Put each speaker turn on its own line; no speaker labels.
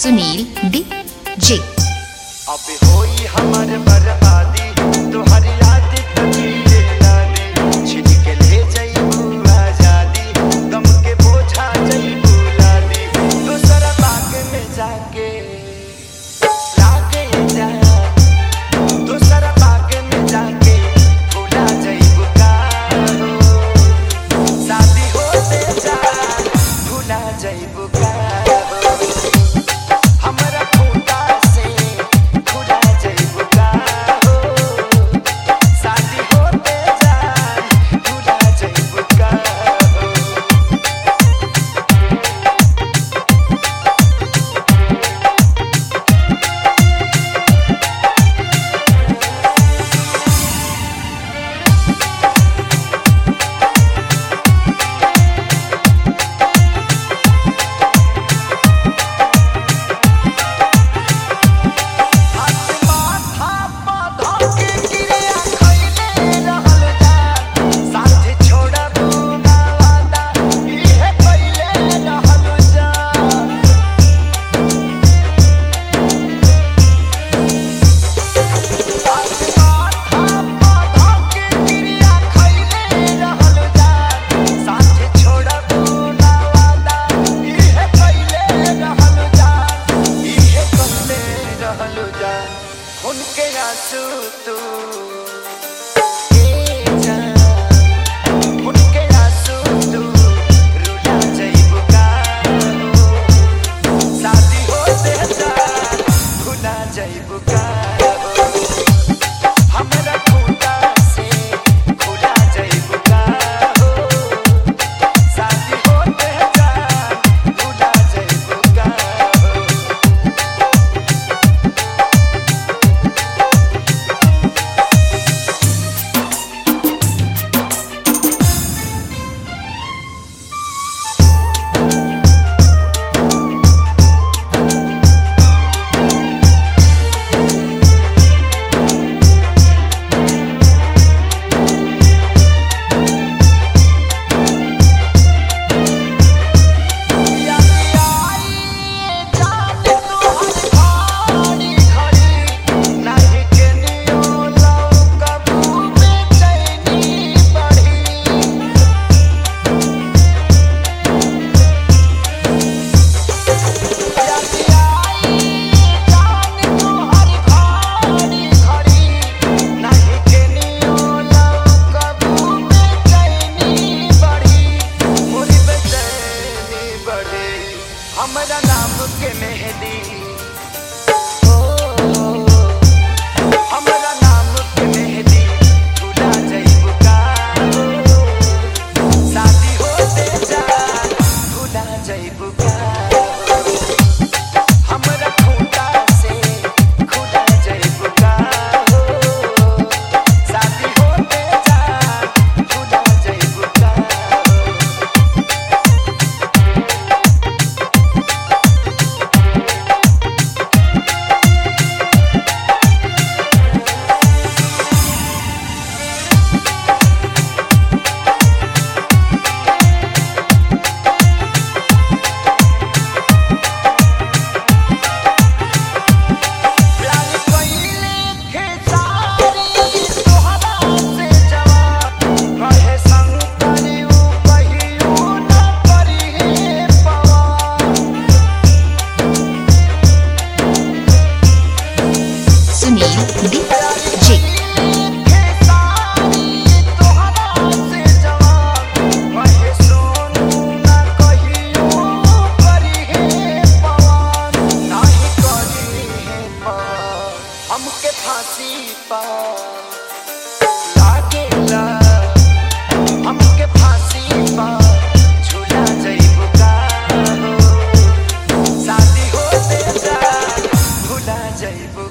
Sunil DJ।
अब होई हमारे बर्बादी तोहर याद कभी लादी छिड़ के ले जाइबू आजादी गम के बोझा जाइबू लादी दूसरा बाग में जाके लागे जा दूसरा बाग में जाके भूला जाइबू का शादी होते जा भूला जाइबू का उनके आंसू तू उनके आंसू तू रुला जाइबू का शादी होते जा भुला जाइबू का हमरा खूंटा से खुला जाइबू का शादी होते जा भुला जाइबू का। हमरा नाम के मेहंदी हमरा नाम के मेहंदी भुला जाइबू का शादी होते जा भुला जाइबू का हमरा खूंटा से खुला जाइबू का शादी होते जा भुला जाइबू का।
सुनील DJ।
हमके फांसी पा लागेला हमके फांसी पा झूला जाइबू का शादी होते जा भुला जाइबू